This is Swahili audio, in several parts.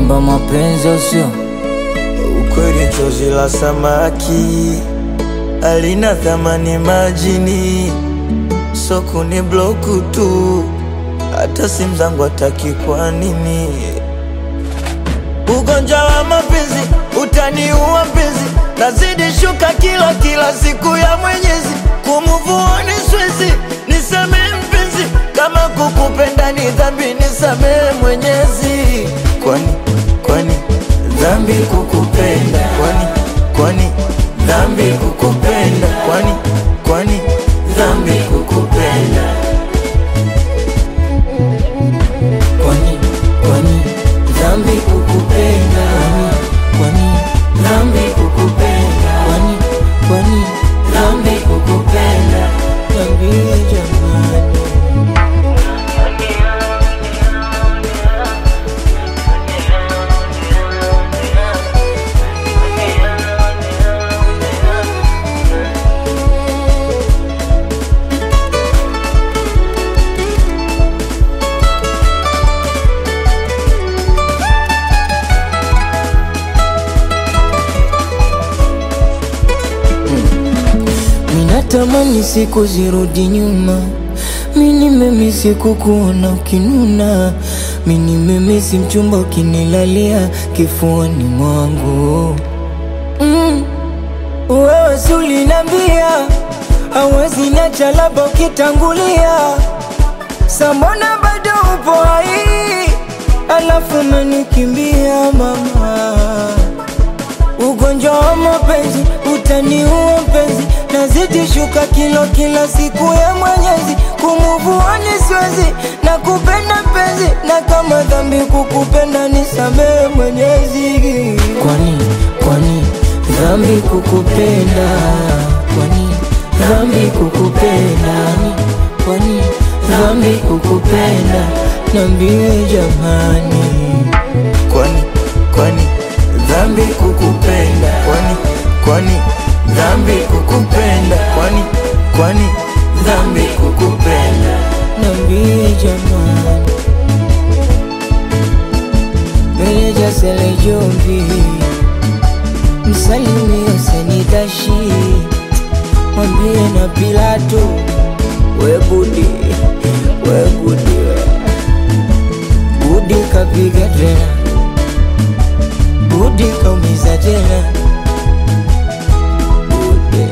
kuimba mapenzi usio ukweli. Chozi la samaki alina thamani majini, soko ni bloku tu, hata simu zangu hataki. Kwa nini? Ugonjwa wa mapenzi utaniua mpenzi, nazidi shuka kila siku ya Mwenyezi. Kumuvuoni siwezi, nisamehe mpenzi, kama kukupenda ni dhambi, nisamehe Mwenyezi. Kwani dhambi kukupenda? Kwani dhambi kukupenda? Kwani dhambi kukupenda? Kwani dhambi kukupenda? Kwani dhambi kukupenda? Kwani dhambi kukupenda? Niambie jamani. Natamani siku zirudi nyuma, mini memisi kukuona ukinuna, mini memisi mchumba ukinilalia kifuani mwangu. Wewe si ulinambia hawezi niacha labda ukitangulia, sambona bado upo hai, alafu umenikimbia mama. Ugonjwa wa mapenzi utaniua mpenzi, nazidi shuka kila siku ya Mwenyezi. Kumuvuoni siwezi, nakupenda mpenzi, na kama dhambi kukupenda nisamehe Mwenyezi. Kwani dhambi kukupenda? Kwani dhambi kukupenda? Kwani dhambi kukupenda? Niambie jamani. Kwani dhambi kukupenda? Kwani dhambi kukupenda? Kwani dhambi kukupenda? Niambie jamani. Meneja Sele Jombi, msalimie Usenidashi, mwambie na Pilato, we Budi kapiga tena, Budi kaumiza tena, Budi.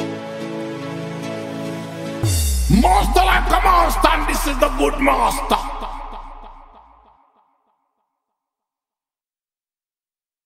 Master like a master, and this is the good master.